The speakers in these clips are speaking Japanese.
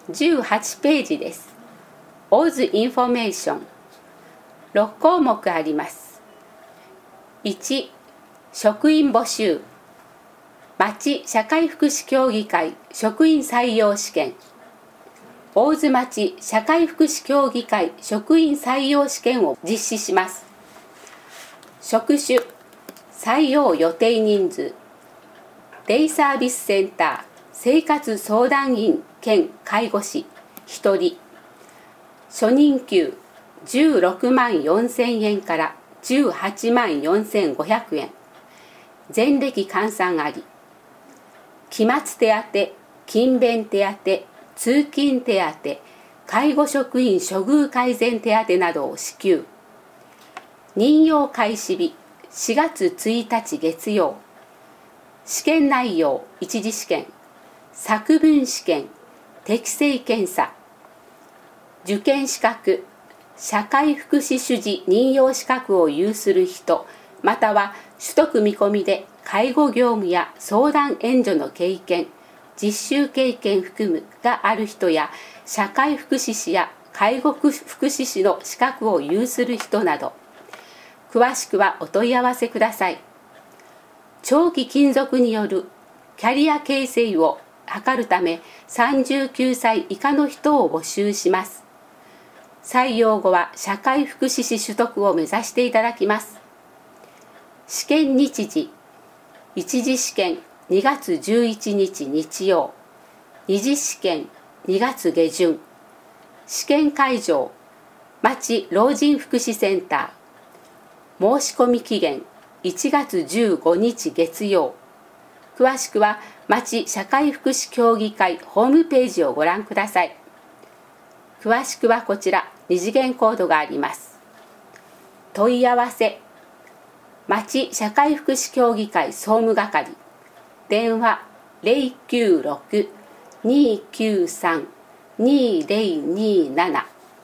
18ページです。大津インフォメーション6項目あります。1、職員募集。町社会福祉協議会職員採用試験。大津町社会福祉協議会職員採用試験を実施します。職種、採用予定人数。デイサービスセンター生活相談員兼介護士1人。初任給16万4000円から18万4500円。前歴換算あり。期末手当、勤勉手当、通勤手当、介護職員処遇改善手当などを支給。任用開始日4月1日月曜。試験内容一次試験、作文試験、適正検査。受験資格、社会福祉主事任用資格を有する人、または取得見込みで介護業務や相談援助の経験、実習経験含むがある人や、社会福祉士や介護福祉士の資格を有する人など。詳しくはお問い合わせください。長期勤続によるキャリア形成を図るため、39歳以下の人を募集します。採用後は社会福祉士取得を目指していただきます。試験日時、一次試験2月11日日曜、二次試験2月下旬。試験会場、町老人福祉センター。申し込み期限1月15日月曜。詳しくは町社会福祉協議会ホームページをご覧ください。詳しくはこちら2次元コードがあります。問い合わせ、町社会福祉協議会総務係、電話 096-293-2027。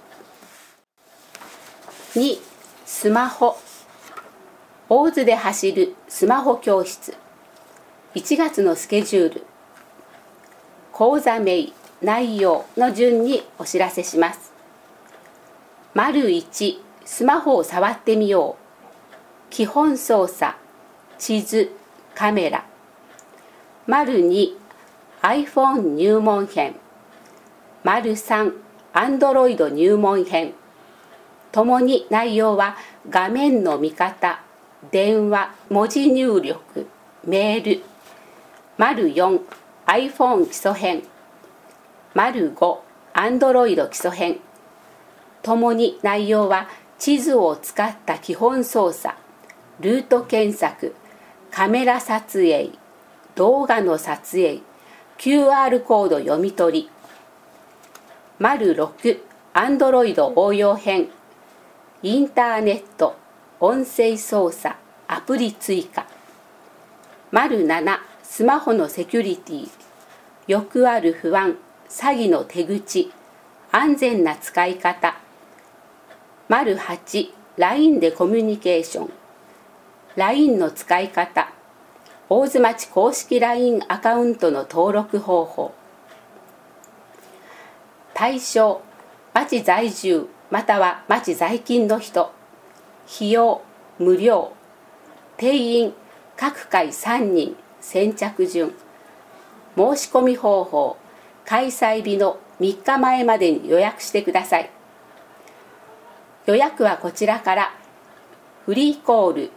2、スマホ。大津で走るスマホ教室。1月のスケジュール。講座名、内容の順にお知らせします。丸1、スマホを触ってみよう。基本操作、地図、カメラ。丸2、iPhone 入門編。丸3、Android 入門編。ともに内容は画面の見方、電話、文字入力、メール。丸4、iPhone 基礎編。丸5、Android 基礎編。ともに内容は地図を使った基本操作、ルート検索、カメラ撮影、動画の撮影、QR コード読み取り。丸6、Android 応用編。インターネット、音声操作、アプリ追加。丸7、スマホのセキュリティ。よくある不安、詐欺の手口、安全な使い方。丸8、LINE でコミュニケーション。LINE の使い方。大津町公式 LINE アカウントの登録方法。対象、町在住または町在勤の人。費用、無料。定員、各回3人。先着順。申し込み方法、開催日の3日前までに予約してください。予約はこちらから。フリーコール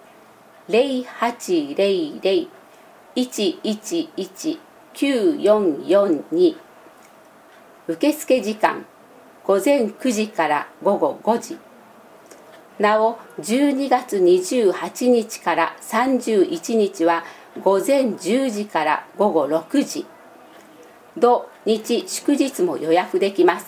0800-111-9442。受付時間午前9時から午後5時。なお12月28日から31日は午前10時から午後6時。土日祝日も予約できます。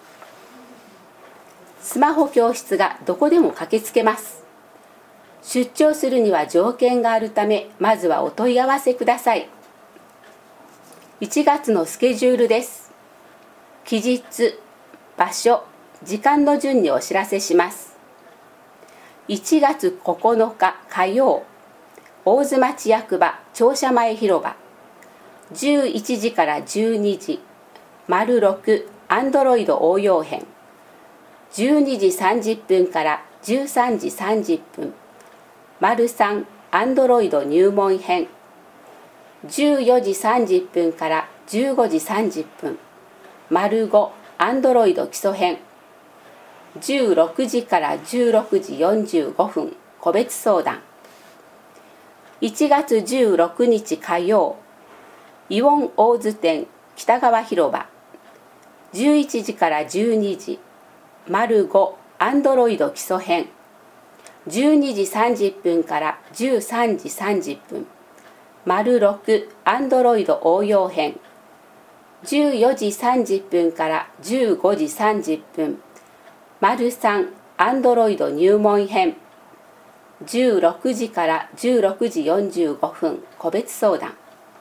スマホ教室がどこでも駆けつけます。出張するには条件があるため、まずはお問い合わせください。1月のスケジュールです。期日、場所、時間の順にお知らせします。1月9日火曜、大津町役場庁舎前広場。11時から12時。 6アンドロイド応用編12時30分から13時30分3アンドロイド入門編14時30分から15時30分5アンドロイド基礎編16時から16時45分個別相談1月16日火曜イオン大津店北川広場11時から12時5アンドロイド基礎編12時30分から13時30分6アンドロイド応用編14時30分から15時30分3アンドロイド入門編16時から16時45分個別相談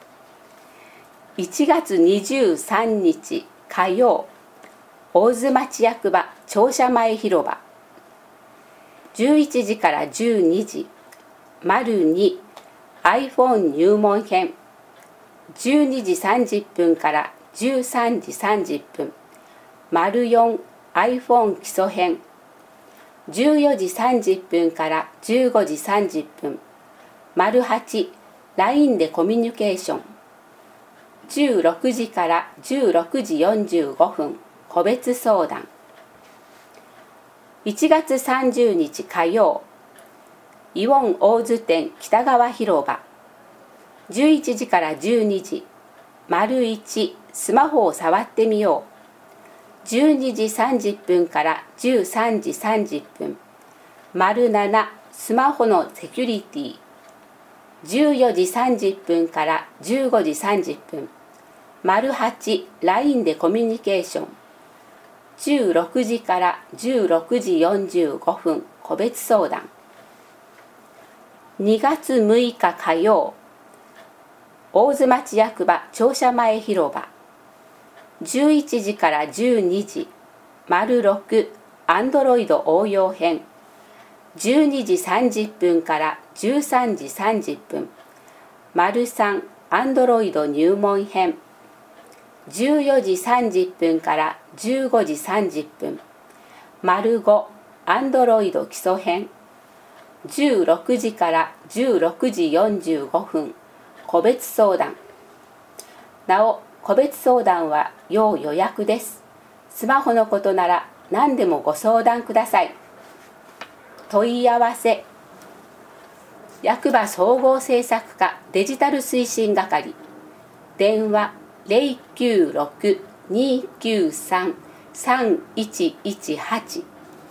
1月23日火曜大津町役場庁舎前広場11時から12時2 iPhone 入門編12時30分から13時30分4 iPhone 基礎編14時30分から15時30分8 LINE でコミュニケーション16時から16時45分個別相談1月30日火曜イオン大津店北川広場11時から12時1スマホを触ってみよう12時30分から13時30分7スマホのセキュリティ14時30分から15時30分8 LINE でコミュニケーション16時から16時45分個別相談2月6日火曜大津町役場庁舎前広場11時から12時6アンドロイド応用編12時30分から13時30分3アンドロイド入門編14時30分から15時30分5アンドロイド基礎編16時から16時45分個別相談なお個別相談は要予約です。スマホのことなら何でもご相談ください。問い合わせ役場総合政策課デジタル推進係電話 096-293-3118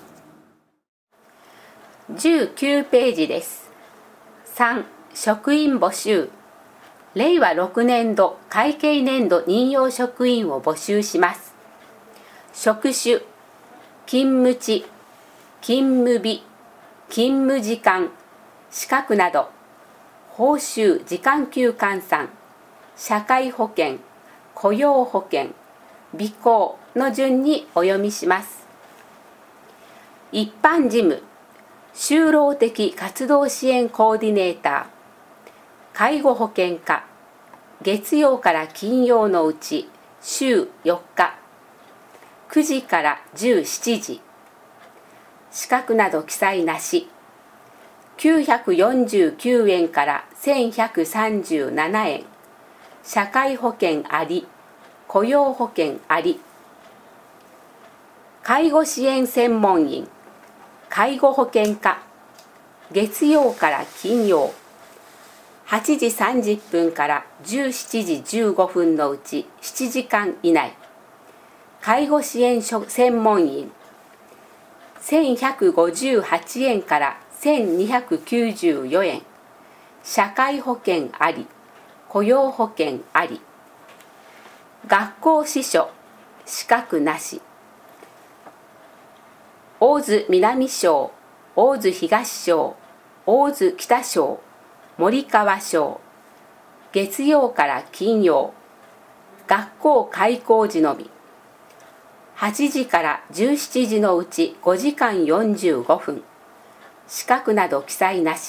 19ページです。3職員募集令和6年度会計年度任用職員を募集します。職種、勤務地、勤務日、勤務時間、資格など、報酬時間給換算、社会保険、雇用保険、備考の順にお読みします。一般事務、就労的活動支援コーディネーター、介護保険課、月曜から金曜のうち週4日、9時から17時、資格など記載なし、949円から1137円、社会保険あり、雇用保険あり、介護支援専門員、介護保険課、月曜から金曜、8時30分から17時15分のうち7時間以内、介護支援専門員、1158円から1294円、社会保険あり、雇用保険あり、学校司書、資格なし、大津南小、大津東小、大津北小、森川小、月曜から金曜、学校開校時のみ、8時から17時のうち5時間45分、資格など記載な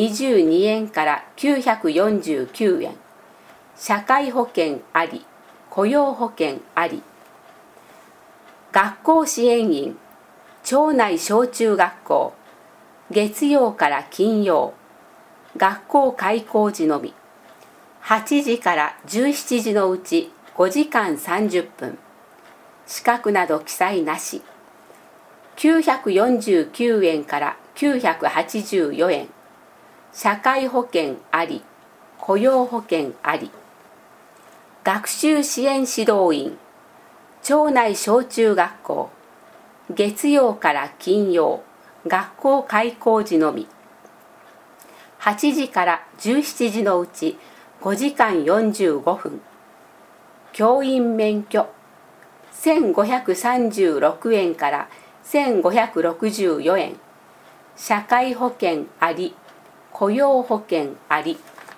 し、922円から949円、社会保険あり、 雇用保険あり。学校支援員、町内小中学校、月曜から金曜、学校開校時のみ。8時から17時のうち5時間30分。資格など記載なし。949円から984円。社会保険あり、雇用保険あり。学習支援指導員、町内小中学校、月曜から金曜、学校開校時のみ。8時から17時のうち5時間45分。教員免許、1536円から1564円。社会保険あり、雇用保険あり。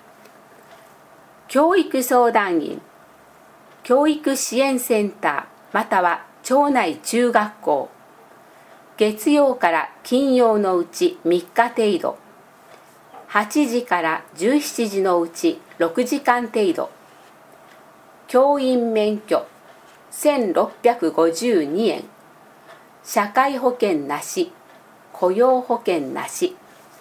教育相談員、教育支援センターまたは町内中学校、月曜から金曜のうち3日程度。8時から17時のうち6時間程度。教員免許、1652円。社会保険なし、雇用保険なし。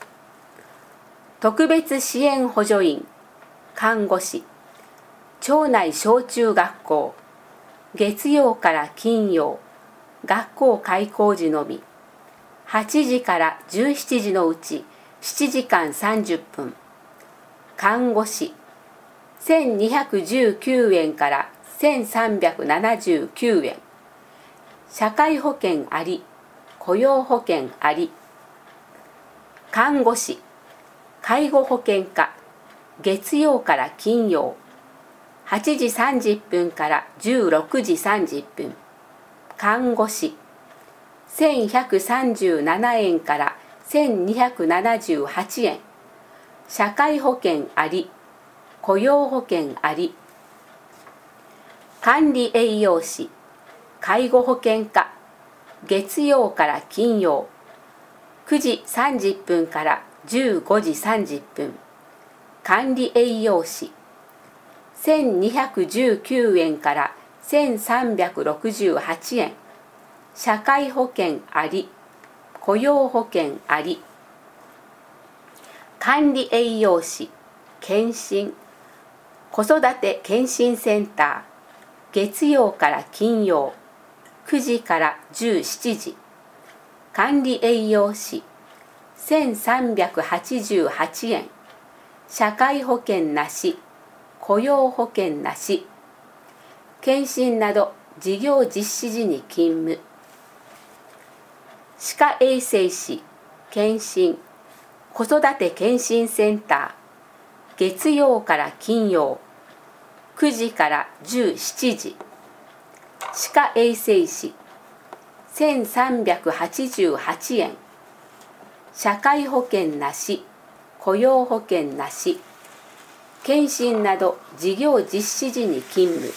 特別支援補助員、看護師、町内小中学校、月曜から金曜、学校開校時のみ。8時から17時のうち7時間30分。看護師、1219円から1379円。社会保険あり、雇用保険あり。看護師、介護保険課、月曜から金曜、8時30分から16時30分。看護師、1137円から1278円。社会保険あり、雇用保険あり。管理栄養士、介護保険課、月曜から金曜、9時30分から15時30分。管理栄養士、1219円から1368円。社会保険あり、雇用保険あり。管理栄養士、検診、子育て検診センター、月曜から金曜、9時から17時。管理栄養士、1388円。社会保険なし、雇用保険なし。検診など事業実施時に勤務。歯科衛生士、検診、子育て検診センター、月曜から金曜、9時から17時。歯科衛生士、1388円。社会保険なし、雇用保険なし。検診など事業実施時に勤務。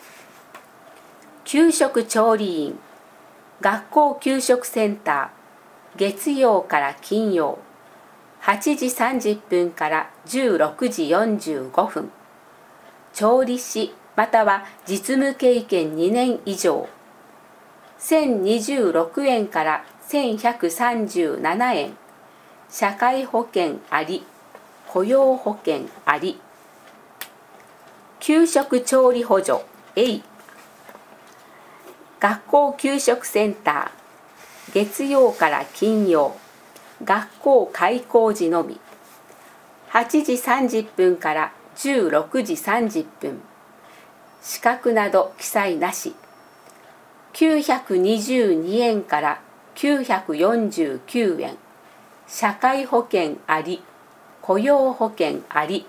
給食調理員、学校給食センター、月曜から金曜、8時30分から16時45分。調理師または実務経験2年以上。1026円から1137円。社会保険あり、雇用保険あり。給食調理補助 A。学校給食センター、月曜から金曜、学校開校時のみ。8時30分から16時30分。資格など記載なし。922円から949円。社会保険あり、雇用保険あり。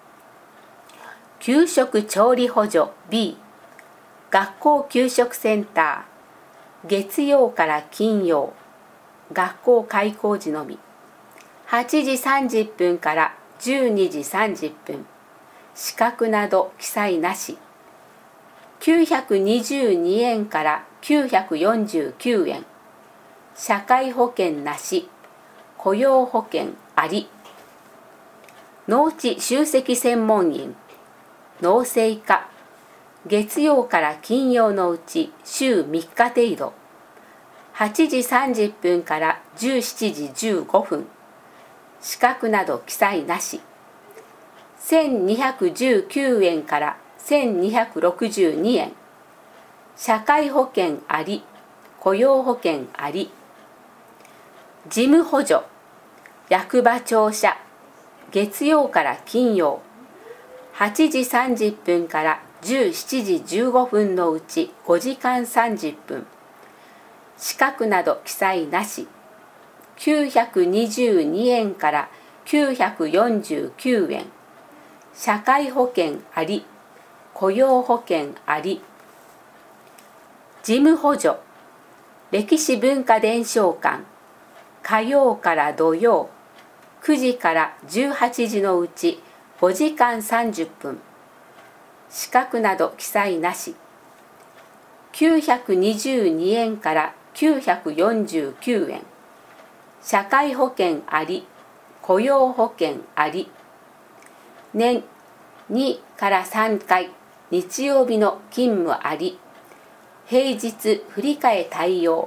給食調理補助 B。学校給食センター、月曜から金曜、学校開校時のみ。8時30分から12時30分。資格など記載なし。922円から949円。社会保険なし、雇用保険あり。農地集積専門員、農政課、 月曜から金曜のうち週3日程度、8時30分から17時15分、資格など記載なし、1219円から1262円、社会保険あり、雇用保険あり、事務補助、役場庁舎、月曜から金曜、8時30分から17時15分のうち5時間30分、資格など記載なし、922円から949円、社会保険あり、雇用保険あり、事務補助、歴史文化伝承館、火曜から土曜、9時から18時のうち5時間30分、資格など記載なし、922円から949円、社会保険あり、雇用保険あり、年2から3回日曜日の勤務あり、平日振り替え対応、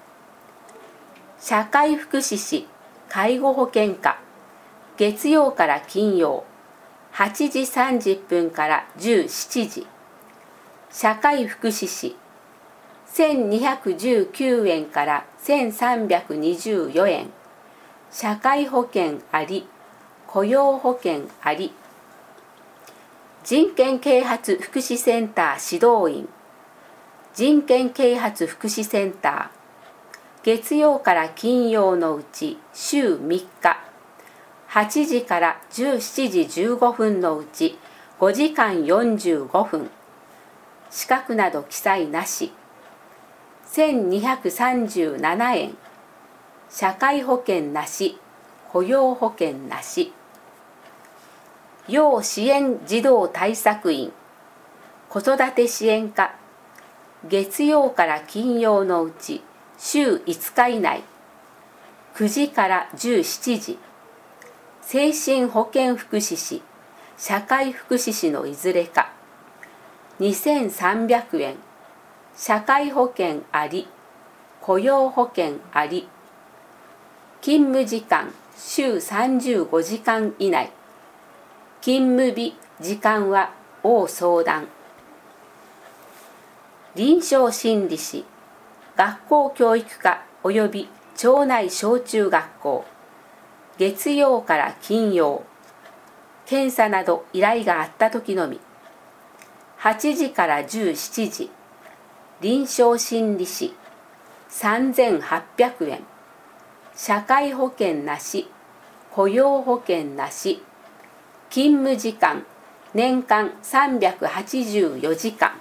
社会福祉士介護保険課、月曜から金曜、8時30分から17時、社会福祉士1219円から1324円、社会保険あり、雇用保険あり、人権啓発福祉センター指導員、人権啓発福祉センター、月曜から金曜のうち週3日、8時から17時15分のうち5時間45分、資格など記載なし、1237円、社会保険なし、雇用保険なし、要支援児童対策員、子育て支援課、月曜から金曜のうち週5日以内、9時から17時、精神保健福祉士、社会福祉士のいずれか、2300円、社会保険あり、雇用保険あり、勤務時間週35時間以内、勤務日時間は応相談。臨床心理士、学校教育課及び町内小中学校、月曜から金曜、検査など依頼があった時のみ、8時から17時、臨床心理士3800円、社会保険なし、雇用保険なし、勤務時間年間384時間、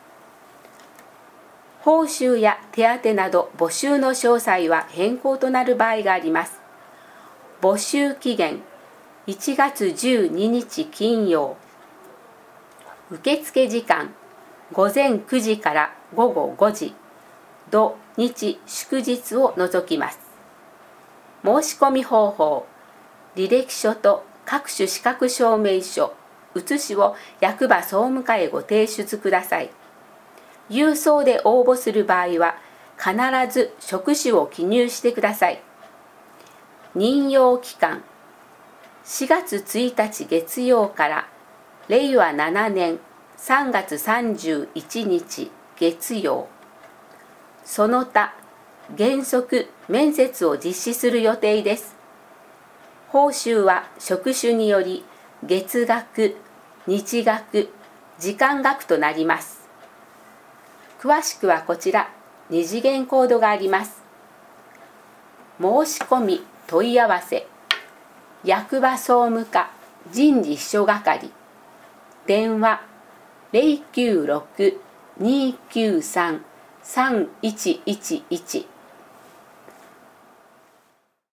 報酬や手当など募集の詳細は変更となる場合があります。募集期限1月12日金曜、受付時間午前9時から午後5時、土日祝日を除きます。申し込み方法、履歴書と各種資格証明書、写しを役場総務課へご提出ください。郵送で応募する場合は必ず職種を記入してください。任用期間4月1日月曜から令和7年3月31日月曜。その他原則面接を実施する予定です。報酬は職種により月額、日額、時間額となります。詳しくはこちら、二次元コードがあります。申し込み問い合わせ、役場総務課人事秘書係、電話096-293-3111